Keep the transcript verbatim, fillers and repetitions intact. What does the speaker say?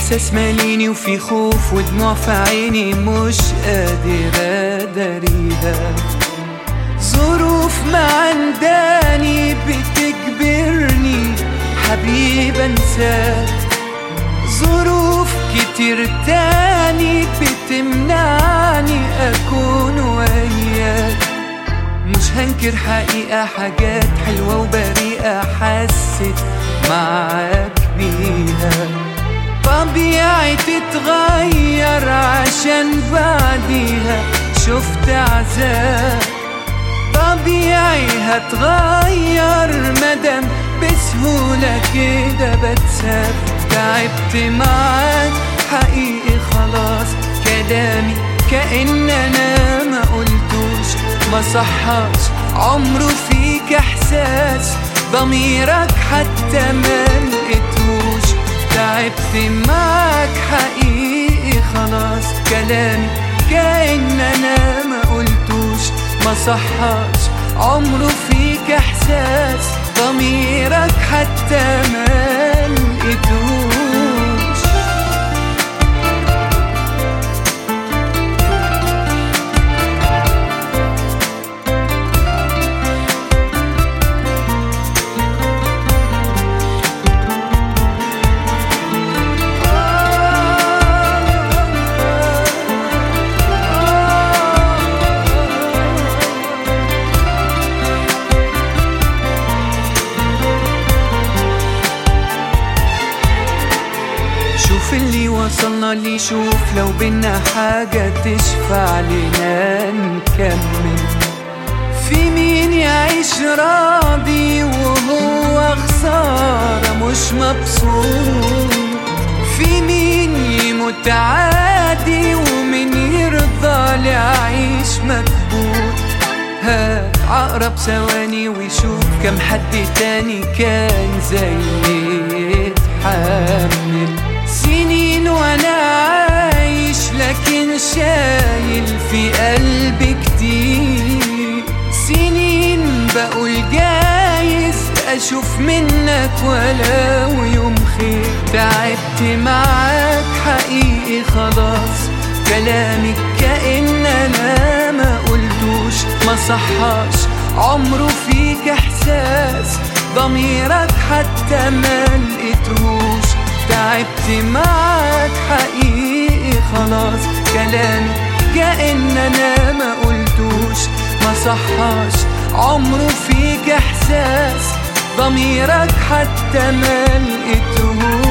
إحساس ماليني وفي خوف ودموع في عيني مش قادر أداريها. ظروف معنداني بتجبرني حبيب أنساك، ظروف كتير تاني بتمنعني أكون وياك. مش هنكر حقيقة حاجات حلوة وبريئة حسيت معاك بيها. طبيعي تتغير عشان بعديها شفت عذاب، طبيعي هتغير مدام بسهولة كده بتساب. تعبت معاك حقيقي خلاص، كلامي كأن أنا ما قلتوش، ما صحاش عمره فيك إحساس، ضميرك حتى ما لقيتوش. تعبت معاك حقيقي خلاص، كلامي كأن أنا ما قلتوش، ما صحاش عمره فيك إحساس، ضميرك حتى ما لقيتوش. شوف اللي وصلنا لي، شوف لو بينا حاجة تشفع لنا نكمل. في مين يعيش راضي وهو خسارة مش مبسوط؟ في مين يموت عادي ومين يرضى ليعيش مكبوت؟ هات عقرب ثواني ويشوف كم حد تاني كان زي يتحمل. سنين وانا عايش لكن شايل في قلبي كتير، سنين بقول جايز اشوف منك ولو يوم خير. تعبت معاك حقيقي خلاص، كلامك كأن انا ما قلتوش، ما صحاش عمره فيك احساس، ضميرك حتى ما لقيتهوش. تعبت معاك حقيقي خلاص، كلامي كأن انا ما قلتوش، ما صحاش عمره فيك احساس، ضميرك حتى ما لقيتهوش.